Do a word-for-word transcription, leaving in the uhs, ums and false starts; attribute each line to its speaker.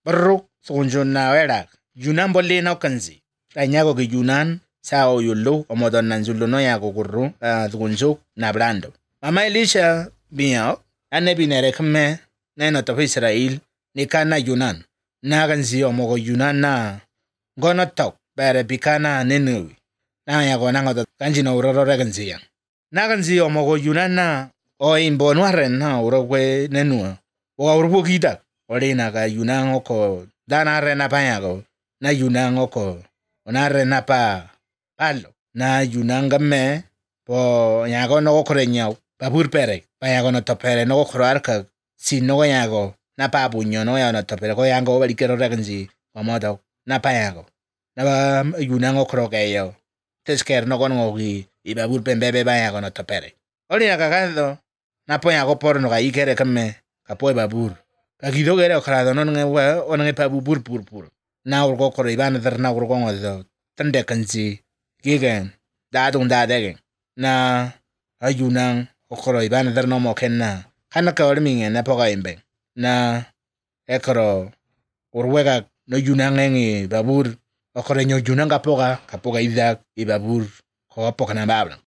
Speaker 1: Baruk sukunjun na wera. Yunan bolle na kanzi. Tanyago ke yunan sa o yulu o modon nan zulu no ya guguru sukunjuk na brando. Mama Elisha biya ane binere kemme na no to Israel ni kana yunan. Na kanzi o mogo yunan na gono tok bere bikana nenewi. Na ya go nango kanji no uroro kanzi yang. Na kanzi o mogo yunan na o imbo nwaren na urogwe nenua. O urbo kita. Orina ka yunan oko dana rena panyago na yunan oko ona rena pa palo na yunan gamme po nyago no okore nyau babur pere panyago no topere no okoro arka si no nyago na pa bunyo no ya no topere ko yango bali kero regenzi omodo na panyago na ba yunan okoro kayo tesker no kono gi i babur pembebe panyago no topere orina ka kando na panyago por no ga ikere kamme kapoe babur Kagido gere okrado no nge wa onge pa bubur pur pur. Na urgo koro iban der na urgo ngozo. Tande kanzi gigen da dung da degen. Na ayunang okoro iban der no mokenna. Kana ka orminge na poga imbe. Na ekoro urwega no yunang ngi babur okoro nyo yunang ka poga ka poga idak i babur ko poga na babla.